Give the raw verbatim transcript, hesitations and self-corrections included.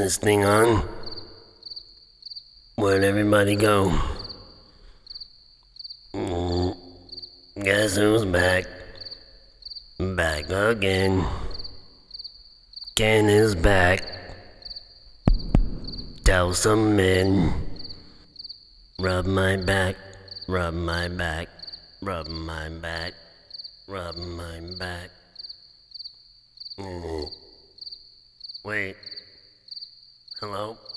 this thing on? Where'd everybody go? Mm, guess who's back? Back again. Ken is back. Tell some men. Rub my back, rub my back, rub my back, rub my back. Mm. Wait. Hello?